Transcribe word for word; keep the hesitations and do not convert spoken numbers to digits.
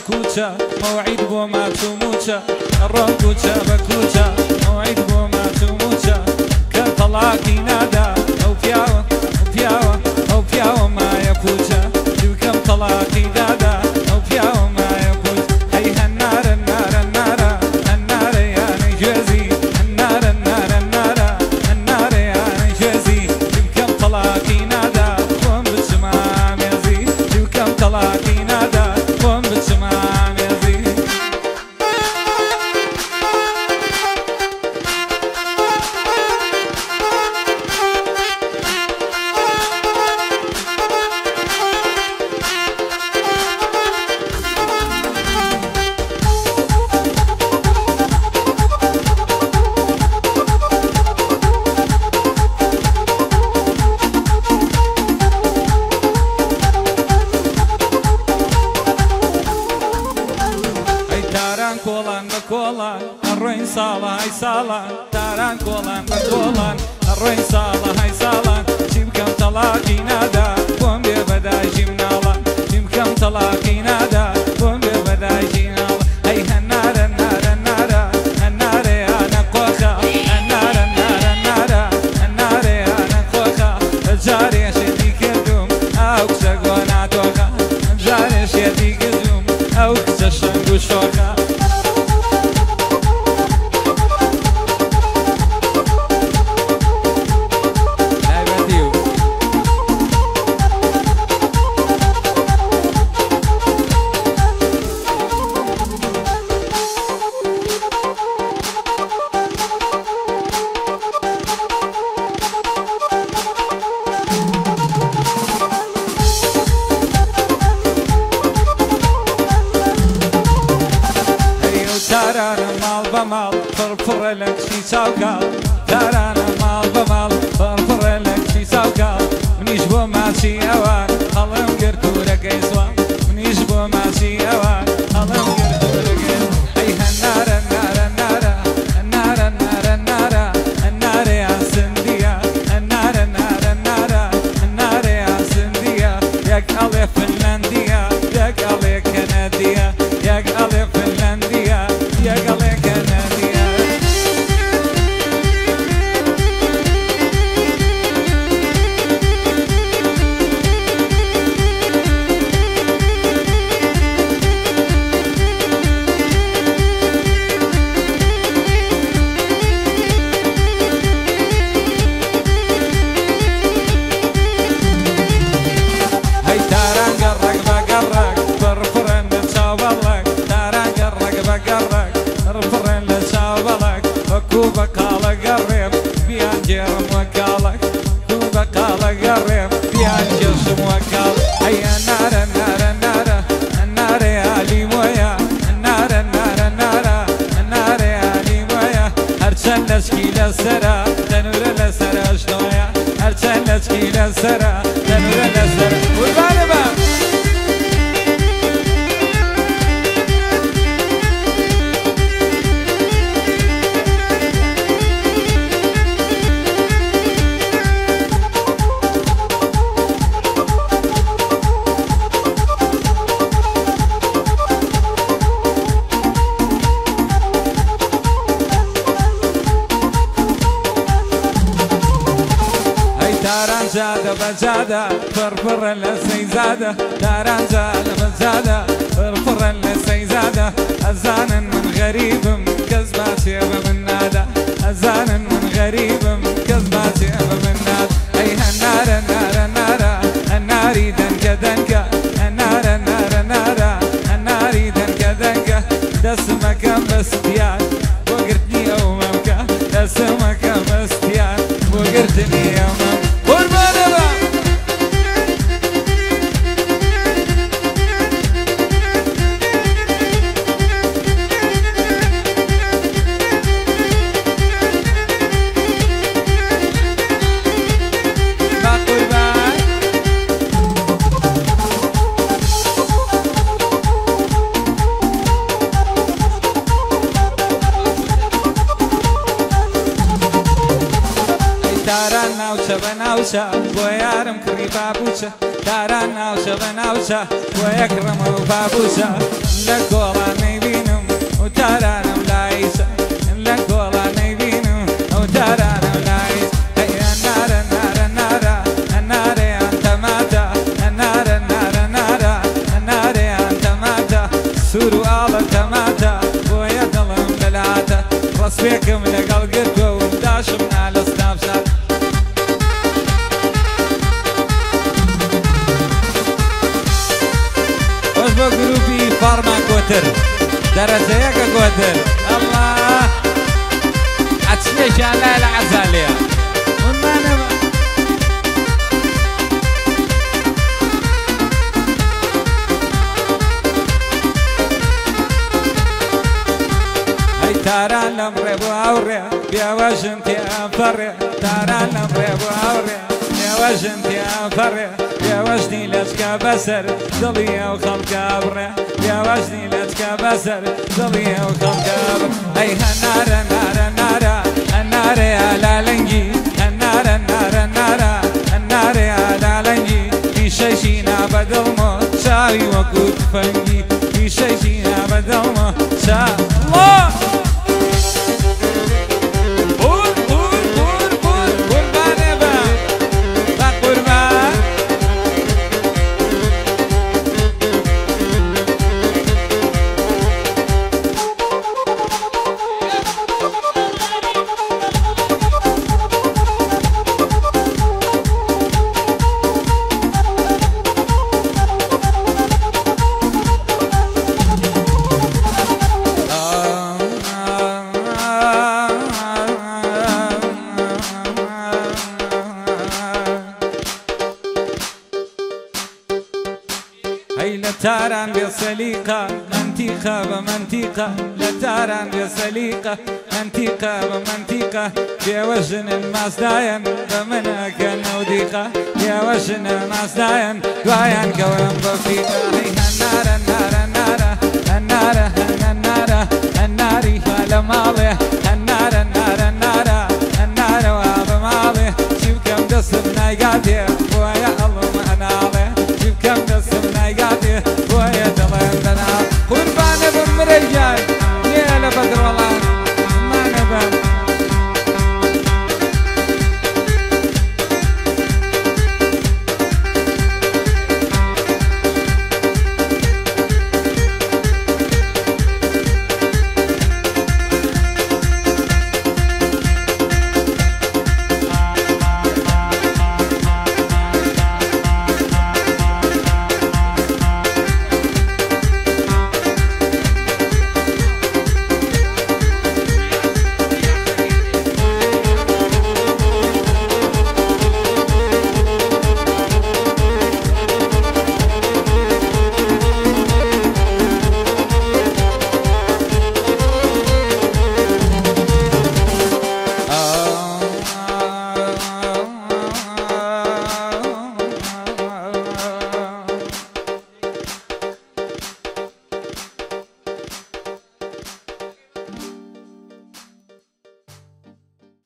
بكوچە موعید بۆ ماچ و موچە ڕۆک کوچە بە کوچە موعید بۆ ماچ و موچە کە تەڵاقی نادا ئەو پیاوە ئەو پیاوە ئەو پیاوە مایە کوچە دووکەم تەڵاقی دادا ئەو پیاوە مایە کوچ ئەی هەنارە نارە نارە هەنارە یانە گوێزی هەنارە نارە نارە هەنارە یانە گوێزی دووکەم تەڵاقی نادا خۆم بچمە ئامێزی دووکەم تەڵاقی نادا خۆم بچمە ئامێزی کۆڵان بە کۆڵان ئەڕۆین ساڵە های ساڵان تاران کۆڵان بە کۆڵان ئەڕۆین ساڵە های ساڵان چی بکەم تەڵاقی نادا بۆم بێ بەدایکی مناڵە چی بکەم تەڵاقی نادا بۆم بێ بەدایکی مناڵە ئەی هەنارە نارە نارە هەنارە یانە قۆخە هەنارە نارە نارە هەنارە یانە قۆخە جارێ شێتی کردوم ئەو کچە گۆ ناتۆخە جارێ شێتی کردوم ئەو کچە شەنگ و شۆخە تارانە ماڵ بە ماڵ پڕپڕە لە کشی چاوکاڵ تارانە ماڵ بە ماڵ پڕپڕە لە کشی چاوکاڵ منیش بۆ ماچی ئەوان هەڵم گرتوورەکەی سوام منیش بۆ ماچی ئەوان هەڵم گرتوورەکەی ئەی هەنارە نارە نارە هەنارە نارە نارە هەنارە یان سندیە هەنارە نارە نارە هەنارە یان سندیە یەک ئەڵێ فنلەندیە یەک ئەڵێ کەنەدیە یەک ئەڵێ فنلەندیە یەک ئەڵێ کەنەدیە هەی تاران گەڕەک بە گەڕەک پڕپڕن لە چاوبەڵەک تاران گەڕەک بە گەڕەک پڕپڕن لە چاوبەڵەک وەکو بە کاڵە گەڕێم بیان گێڕم وە کاڵەک وەکو بە کاڵە گەڕێم بیان گێشم وە کاڵ ئەی هەنارە نارە نارە هەنارە یالیمۆیە هەنارە نارە نارە هەنارە یالیمۆیە هەرچەند لەچکی لەسەرە تەنورە لەسەر ئەشتۆیە هەرچەند لەچکی لەسەرە تەنورە لەسەر قوربانە بە تاران جادە بە جادە پڕپڕە لە سەیزادە تاران جادە بە جادە پڕپڕە لە سەیزادە ئەزانن من غەریبم کەس باچێ بە من نادا ئەزانن من غەریبم کەس باچێ بە من نادا ئەی هەنارە نارە نارە هەناری دەنگە دەنگە هەنارە نارە نارە هەناری دەنگە دەنگە دەسمەکەم بەستیان بۆ گرتنی ئەو مەمکە دەسمەکەم بەستیان بۆ گرتنی ئەو مەم قوربانە بە تاران ناوچە بە ناوچە بۆ یارم کڕی بابوچە داران ناوچە بە ناوچە بۆ یەکڕەمە و بابووچە لە گۆڵان نەیبینم و تارانم لایسە لە گۆڵان نەیبینم ئەو تارانم لایس هەیە نارە نارە نارە هەنارەیان تەماتە هەنارە نارە نارە هەنارەیان تەماتە سوور و ئاڵە تەماتە بۆیە دڵم لەلاتە ڕەسپێکم لەگەڵ گرتووە و داشم نا لە سناپشات خۆش بۆ گروپی فارما کۆتر دەرەجەیەکە کۆتر ئەڵڵا ئەچنێکیان لای لە عەزالەیە ومانەوە تاران لەم ڕێ بۆ هاوڕێ بێوەژن تێئەمفەڕێ تاران لەم ڕێ بۆ هاوڕێ بێوەژن تێئەمفەڕێ بێوەژنی لەچکە بەسەر دڵی ئەو خەڵکە بڕێ بێوەژنی لەچکە بەسەر دڵی ئەو خەڵکە بڕێ ئەی هەنارە نارە نارە هەنارەیە لالەنگی هەنارە نارە نارە هەنارەیە لالەنگی پیشەشی نابە دڵمۆ چاوی وەکو تفەنگی پیشەشی نابە دڵمۆ چاوە تاران بسليقة منطقة بمنطقة لتاران بسليقة منطقة بمنطقة يا وجن المصداين بمنك النوديقة يا وجن المصداين دوايان كوام بفيقة هي النار النار النار النار النار النار فعل مالي النار النار النار النار وعب مالي شوف كم دسم نايقاتي